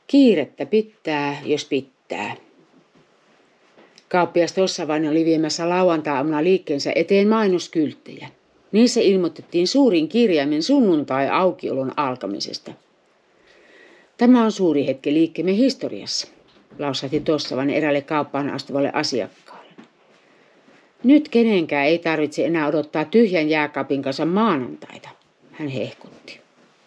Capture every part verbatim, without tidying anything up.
Kiirettä pitää, jos pitää. Kauppias Tossavainen oli viemässä lauantai-aamuna liikkeensä eteen mainoskylttejä. Niissä ilmoitettiin suurin kirjaimen sunnuntai-aukiolon alkamisesta. Tämä on suuri hetki liikkeemme historiassa, lausahti Tossavainen eräälle kauppaan astuvalle asiakkaalle. Nyt kenenkään ei tarvitse enää odottaa tyhjän jääkaapin kanssa maanantaita, hän hehkutti.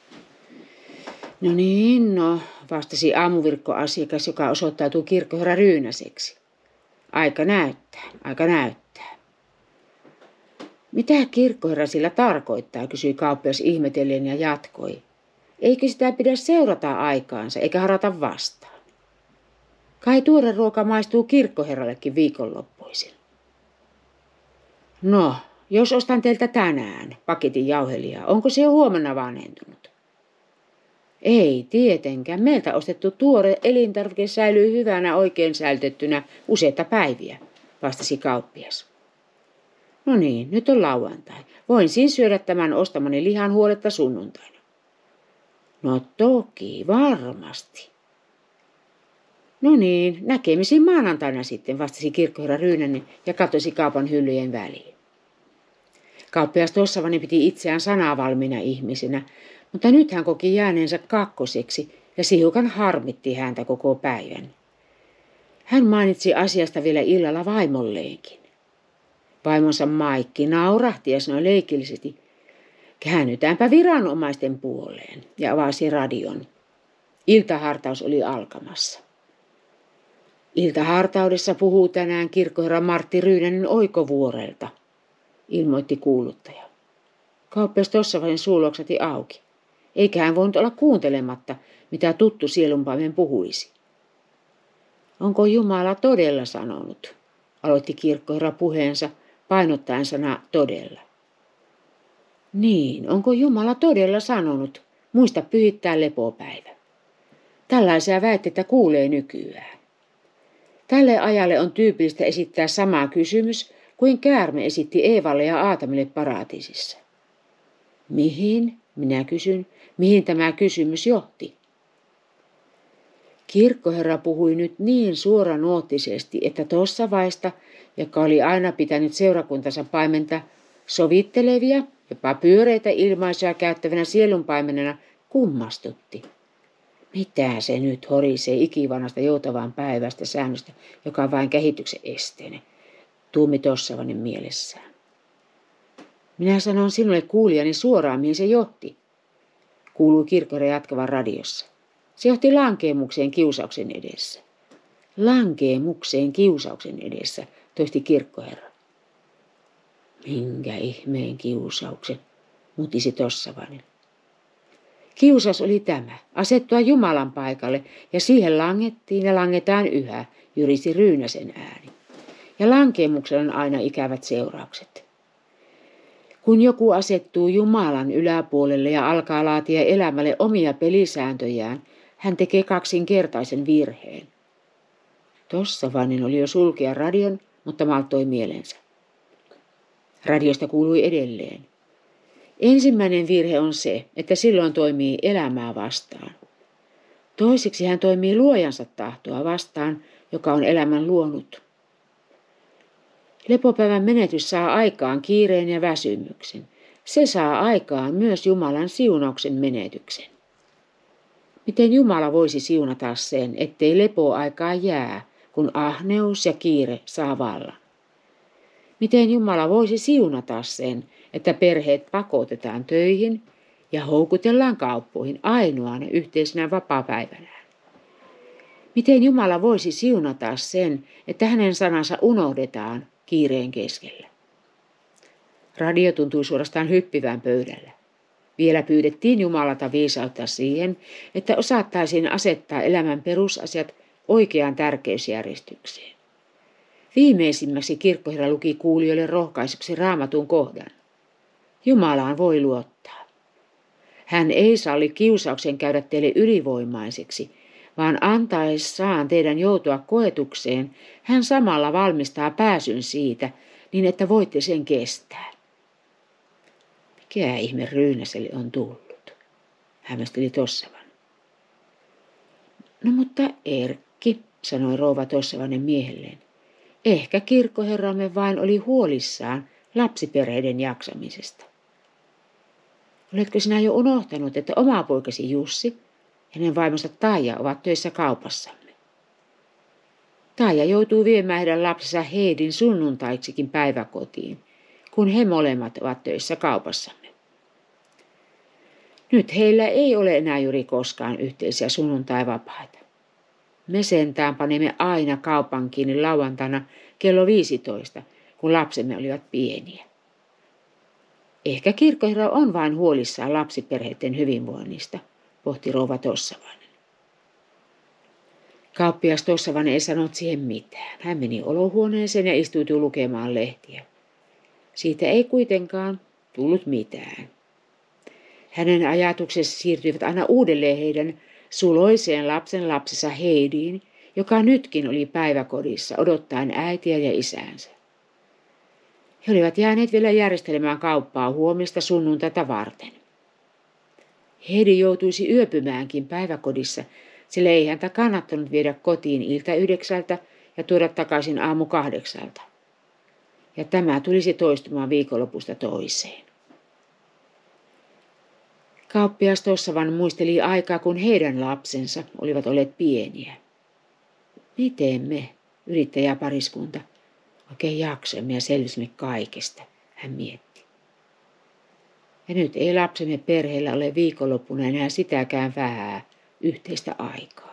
No niin, no, vastasi aamuvirkkoasiakas, joka osoittautui kirkkoherra Ryynäseksi. Aika näyttää, aika näyttää. Mitä kirkkoherra sillä tarkoittaa, kysyi kauppias ihmetellen ja jatkoi. Eikö sitä pidä seurata aikaansa eikä harata vastaan? Kai tuore ruoka maistuu kirkkoherrallekin viikonloppuisin. No, jos ostan teiltä tänään paketin jauhelijaa, onko se jo huomenna vanhentunut? Ei tietenkään. Meiltä ostettu tuore elintarvike säilyy hyvänä oikein säilytettynä useita päiviä, vastasi kauppias. No niin, nyt on lauantai. Voin siis syödä tämän ostamani lihan huoletta sunnuntaina. No toki, varmasti. No niin, näkemisiin maanantaina sitten, vastasi kirkkoherra Ryynänen ja katosi kaupan hyllyjen väliin. Kauppias Tossavainen piti itseään sanavalmiina ihmisenä, mutta nyt hän koki jääneensä kakkoseksi ja se hiukan harmitti häntä koko päivän. Hän mainitsi asiasta vielä illalla vaimolleenkin. Vaimonsa Maikki naurahti ja sanoi leikillisesti, käännytäänpä viranomaisten puoleen, ja avasi radion. Iltahartaus oli alkamassa. Iltahartaudessa puhuu tänään kirkkoherra Martti Ryynänen Oikovuorelta, ilmoitti kuuluttaja. Kauppias Tossavainen suu loksahti auki. Eikä hän voinut olla kuuntelematta, mitä tuttu sielunpaimen puhuisi. Onko Jumala todella sanonut, aloitti kirkkoherra puheensa painottaen sanaa todella. Niin, onko Jumala todella sanonut, muista pyhittää lepopäivä. Tällaisia väitteitä kuulee nykyään. Tälle ajalle on tyypillistä esittää sama kysymys kuin käärme esitti Eevalle ja Aatamille paratiisissa. Mihin, minä kysyn, mihin tämä kysymys johti? Kirkkoherra puhui nyt niin suoranoottisesti, että Tossavaista, joka oli aina pitänyt seurakuntansa paimenta sovittelevia, jopa pyöreitä ilmaisuja käyttävänä sielunpaimenena, kummastutti. Mitä se nyt horisee ikivanhasta joutavaan päivästä säännöstä, joka on vain kehityksen esteenä, tuumi Tossavainen mielessään. Minä sanon sinulle kuulijani suoraan, mihin se johti, kuului kirkkoherra jatkavan radiossa. Se johti lankeemukseen kiusauksen edessä. Lankeemukseen kiusauksen edessä, toisti kirkkoherra. Minkä ihmeen kiusauksen, mutisi Tossavainen. Kiusaus oli tämä, asettua Jumalan paikalle, ja siihen langettiin ja langetaan yhä, jyristi Ryynäsen ääni. Ja lankeemuksella on aina ikävät seuraukset. Kun joku asettuu Jumalan yläpuolelle ja alkaa laatia elämälle omia pelisääntöjään, hän tekee kaksinkertaisen virheen. Tossavainen oli jo sulkea radion, mutta malttoi mielensä. Radiosta kuului edelleen. Ensimmäinen virhe on se, että silloin toimii elämää vastaan. Toiseksi hän toimii luojansa tahtoa vastaan, joka on elämän luonut. Lepopäivän menetys saa aikaan kiireen ja väsymyksen. Se saa aikaan myös Jumalan siunauksen menetyksen. Miten Jumala voisi siunata sen, ettei lepoaikaa jää, kun ahneus ja kiire saa vallan? Miten Jumala voisi siunata sen, että perheet pakotetaan töihin ja houkutellaan kauppoihin ainoana yhteisenä vapaapäivänään? Miten Jumala voisi siunata sen, että hänen sanansa unohdetaan kiireen keskellä? Radio tuntui suorastaan hyppivän pöydällä. Vielä pyydettiin Jumalalta viisautta siihen, että osattaisiin asettaa elämän perusasiat oikeaan tärkeysjärjestykseen. Viimeisimmäksi kirkkoherra luki kuulijoille rohkaisuksi Raamatun kohdan. Jumalaan voi luottaa. Hän ei salli kiusauksen käydä teille ylivoimaiseksi, vaan antaessaan teidän joutua koetukseen, hän samalla valmistaa pääsyn siitä, niin että voitte sen kestää. Mikä ihme Ryynäselle on tullut? Hämmästeli Tossavan. No mutta Erkki, sanoi rouva Tossavainen miehelleen. Ehkä kirkkoherramme vain oli huolissaan lapsiperheiden jaksamisesta. Oletko sinä jo unohtanut, että oma poikasi Jussi ja hänen vaimonsa Taija ovat töissä kaupassamme? Taija joutuu viemään heidän lapsensa Heidin sunnuntaiksikin päiväkotiin, kun he molemmat ovat töissä kaupassamme. Nyt heillä ei ole enää juuri koskaan yhteisiä sunnuntaivapaita. Me sentään panemme aina kaupan kiinni lauantaina kello viisitoista, kun lapsemme olivat pieniä. Ehkä kirkkoherra on vain huolissaan lapsiperheiden hyvinvoinnista, pohti rouva Tossavainen. Kauppias Tossavainen ei sanonut siihen mitään. Hän meni olohuoneeseen ja istuutui lukemaan lehtiä. Siitä ei kuitenkaan tullut mitään. Hänen ajatuksensa siirtyivät aina uudelleen heidän suloiseen lapsen lapsensa Heidiin, joka nytkin oli päiväkodissa odottaen äitiä ja isäänsä. He olivat jääneet vielä järjestelemään kauppaa huomista sunnuntaita varten. Heidi joutuisi yöpymäänkin päiväkodissa, sillä ei häntä kannattanut viedä kotiin ilta yhdeksältä ja tuoda takaisin aamu kahdeksalta. Ja tämä tulisi toistumaan viikonlopusta toiseen. Kauppias Tossavainen muisteli aikaa, kun heidän lapsensa olivat olleet pieniä. Miten me, yrittäjäpariskunta, oikein jaksoimme ja selvisimme kaikesta, hän mietti. Ja nyt ei lapsemme perheellä ole viikonloppuna enää sitäkään vähää yhteistä aikaa.